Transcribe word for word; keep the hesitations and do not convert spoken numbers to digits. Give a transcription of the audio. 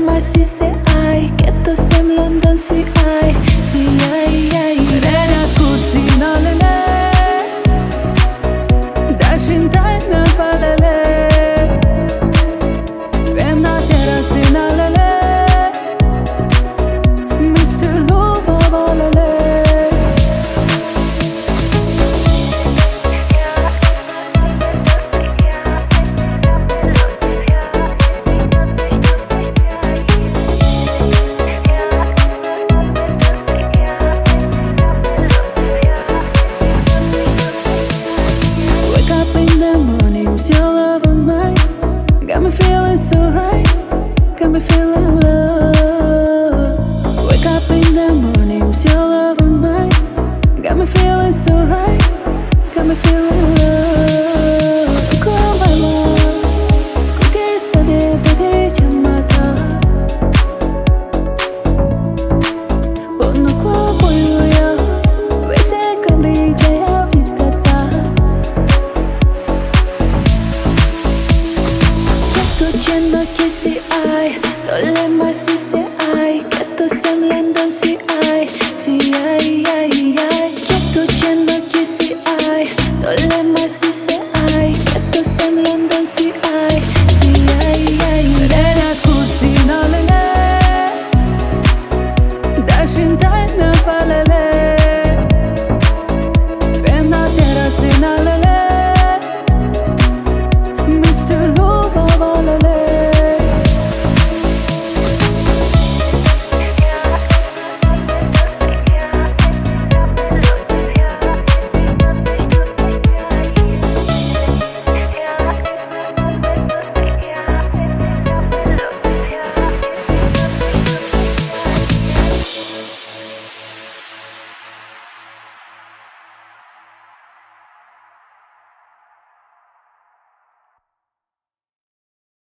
mai si se ai che tu sem London si ai si ai ai Rena kursi na lele Dashin tai na palele Vemna tera si na lele mister Lova valele Got me feeling so right, got me feeling love. Wake up in the morning with your love on mine. Got me feeling so right, got me feeling love. Call my love, could say that they chamata. But no call for you, we say can be jaya vitata. Che no che si hai, tolle ma si se hai, che tu sembri